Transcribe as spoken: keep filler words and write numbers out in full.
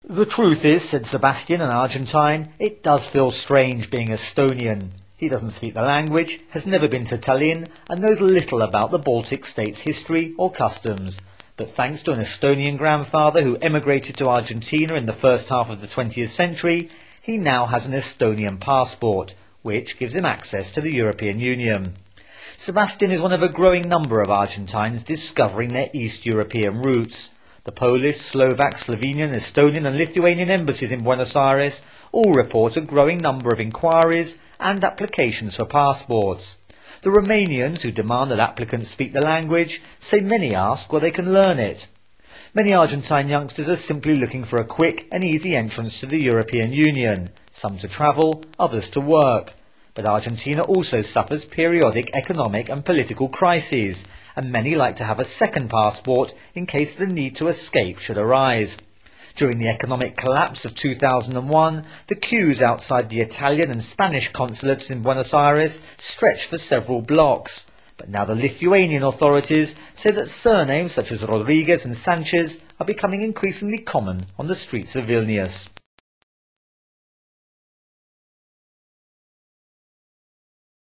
The truth is, said Sebastian, an Argentine, it does feel strange being Estonian. He doesn't speak the language, has never been to Tallinn, and knows little about the Baltic states' history or customs. But thanks to an Estonian grandfather who emigrated to Argentina in the first half of the twentieth century, he now has an Estonian passport, which gives him access to the European Union. Sebastian is one of a growing number of Argentines discovering their East European roots. The Polish, Slovak, Slovenian, Estonian and Lithuanian embassies in Buenos Aires all report a growing number of inquiries and applications for passports. The Romanians, who demand that applicants speak the language, say many ask where they can learn it. Many Argentine youngsters are simply looking for a quick and easy entrance to the European Union, some to travel, others to work. But Argentina also suffers periodic economic and political crises, and many like to have a second passport in case the need to escape should arise. During the economic collapse of two thousand one, the queues outside the Italian and Spanish consulates in Buenos Aires stretched for several blocks. But now the Lithuanian authorities say that surnames such as Rodriguez and Sanchez are becoming increasingly common on the streets of Vilnius.